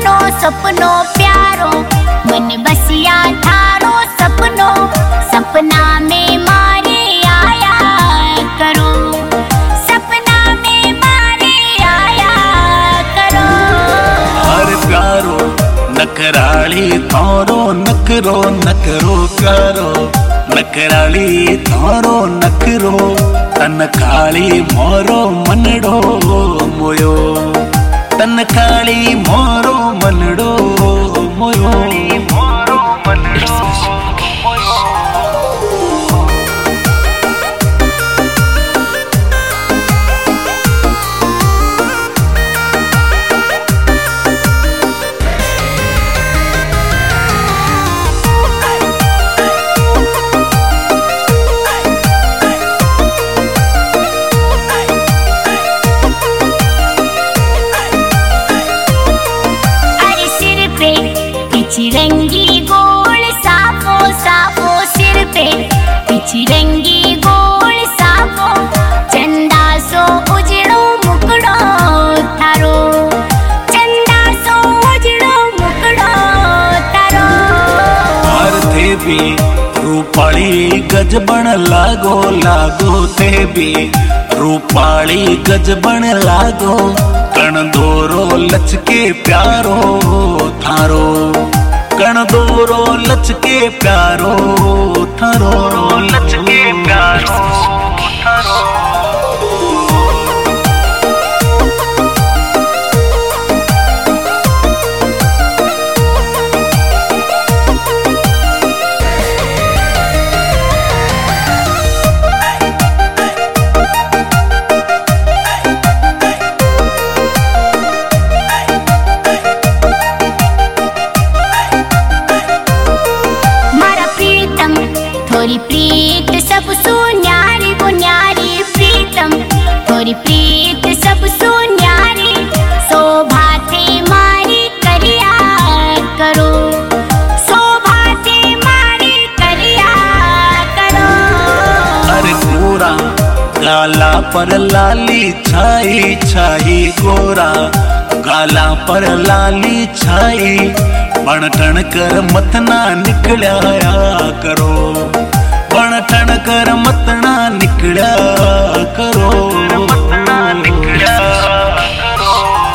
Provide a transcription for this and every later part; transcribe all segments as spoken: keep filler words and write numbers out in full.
सपनों सपनों प्यारो मन बसिया थारो सपनों सपना में मारे आया करो सपना में मारे आया करो। हर प्यारो नकराली थारो नकरो नकरो प्यारो नकराली थारो नकरो तन काली मोरो मनडो मोयो तन काली मोरो मनडो मोयो मोरो मनडो मोयो। पिछरंगी गोल साफो साफो सिर पे पिछरंगी गोल साफो चंदा सो उजड़ो मुकड़ो थारो चंदा सो उजड़ो मुकड़ो थारो। और थे भी रूपाली गजबन लागो लागो थे भी रूपाली गजबन लागो कण दोरो लचके प्यारो थारो कण दोरो लचके प्यारो थारो लचके प्यारो थारो। थोड़ी प्रीत सब सो न्यारी वो न्यारी प्रीतम थोड़ी प्रीत सब सो न्यारी शोभा थे मारी करिया करो शोभा थे मारी करिया करो। अरे गोरा गाला पर लाली छाई छाई गोरा गाला पर लाली छाई बण टण कर मतना निकल्या करो बण टण कर मतना निकल्या करो मतना निकल्या करो।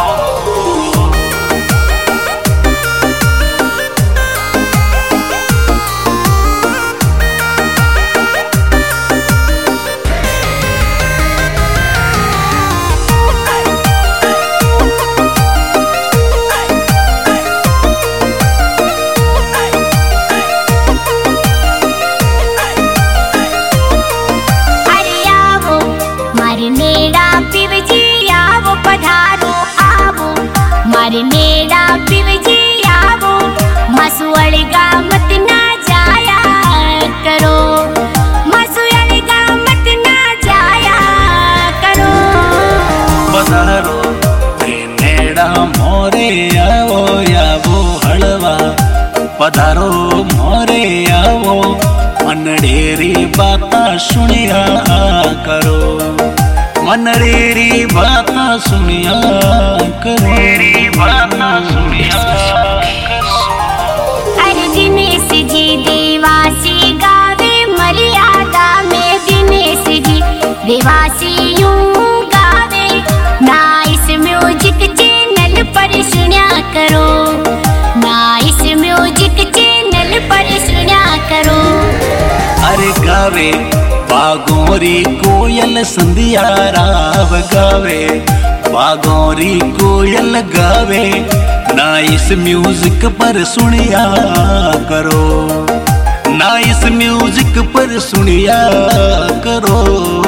मारे मेरा पिवजी आवो मसुअड़गा मत ना जाया करो मसुअड़गा मत ना जाया करो। पधारो नेड़ा मोरे आवो आवो हलवा पधारो मोरे आवो मनडेरी बाता सुनिया करो मनरेरी बाता सुनिया करो मेरी बाता सुनिया करो। अरे दिनेश जी देवासी गावे मर्यादा में दिनेश जी देवासी यूं गावे नाइस म्यूजिक चैनल पर सुनिया करो नाइस म्यूजिक चैनल पर सुनिया करो। अरे गावे बागोरी कोयल संधिया राव गावे बागोरी कोयल गावे नाइस म्यूजिक पर सुनिया करो नाइस म्यूजिक पर सुनिया करो।